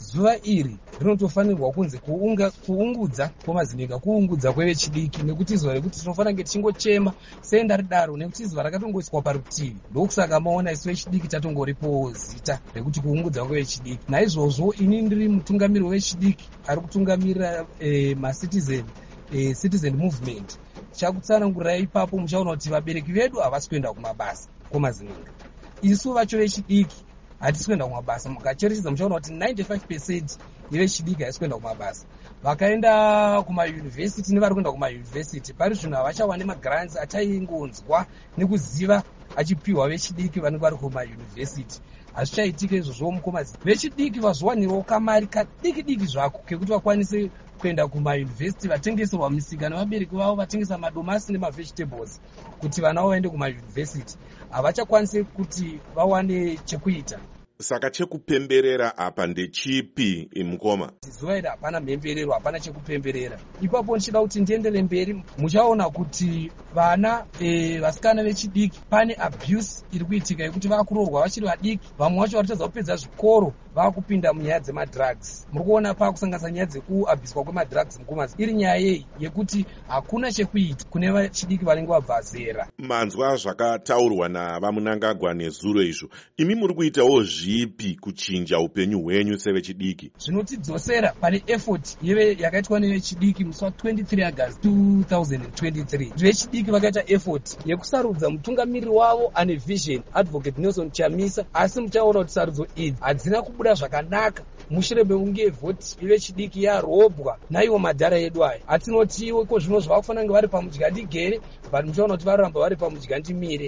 zuva iri rinotofanirwa kunzi kuungudza kwemazinika, kuungudza kwevechidiki, nekuti izuva rekuti tinofanira kunge tichingochema sendaridaro, nekuti izuva rakatongoiswa parutivi. Ndokusaka maona isu vechidiki tatongoripo zita rekuti kuungudza kwevechidiki. Naizvozvo ini ndiri mutungamiri wevechidiki ari kutungamirira citizen movement. Chakutsanangurai ipapo muchaona kuti vabereki vedu havasi kuenda kumabasa kwemazinika. Isu vacho vechidiki hatisi kuenda kumabasa. Mukacherechedza muchaona kuti 95% yevechidiki haisi kuenda kumabasa. Vakaenda kumayunivhesiti nevari kuenda kumayunivhesiti pari zvino havachawani magrants achaingonzwa nekuziva achipiwa vechidiki vanenge vari kumayunivhesiti. Hazvichaitika izvozvo mukomazini. Vechidiki vazowanirawo kamari kadiki zvako kekuti vakwanise kuenda kumayunivhesiti, vatengeserwa misika nevabereki vavo, vatengesa madomasi nemavegetables kuti vana vavo vaende kumayunivhesiti. Havachakwanisi kuti vawane chekuita. Saka chekupemberera apa ndechipi mukoma? Zuva iri hapana mhemberero, hapana chekupemberera. Ipapo ndichida kuti ndiendere mberi, muchaona kuti vana vasikana vechidiki pane abuse iri kuitika yekuti vakuroorwa vachiri vadiki. Vamwe vacho varitadza kupedza zvikoro vakupinda munyaya dzemadrugs. Muri kuona pakusanganisa nyaya dzekuabhiswa kwemadrugs mukomazi. Iri nyaya yei yekuti hakuna chekuita kune vechidiki vanenge vabva zera. Manzwa zvakataurwa navamunangagwa nezuro izvo. Imi muri kuitawo zvipi kuchinja upenyu hwenyu sevechidiki? Zvinotidzosera pane effort yakaitwa nevechidiki musi wa23 August 2023. Vechidiki vakaita effort yekusarudza mutungamiriri wavo ane vision, Advocate Nelson Chamisa, asi muchaona kuti sarudzo idzi hadzina kubuda zvakanaka. Mushure mekunge vhoti yevechidiki yarobwa naiwo madhara edu aya. Atinotiwo ko zvino zvavakufanira kunge vari pamudyandigere, but muchaona kuti varamba vari pamudyandimire.